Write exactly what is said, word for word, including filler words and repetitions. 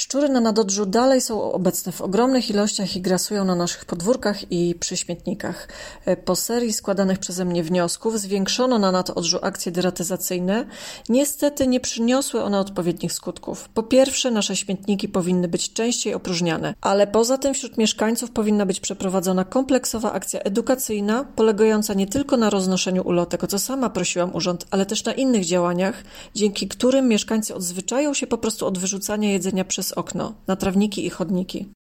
Szczury na nadodrzu dalej są obecne w ogromnych ilościach i grasują na naszych podwórkach i przy śmietnikach. Po serii składanych przeze mnie wniosków zwiększono na nadodrzu akcje deratyzacyjne. Niestety nie przyniosły one odpowiednich skutków. Po pierwsze, nasze śmietniki powinny być częściej opróżniane, ale poza tym wśród mieszkańców powinna być przeprowadzona kompleksowa akcja edukacyjna, polegająca nie tylko na roznoszeniu ulotek, o co sama prosiłam urząd, ale też na innych działaniach, dzięki którym mieszkańcy odzwyczają się po prostu od wyrzucania jedzenia przez okno, na trawniki i chodniki.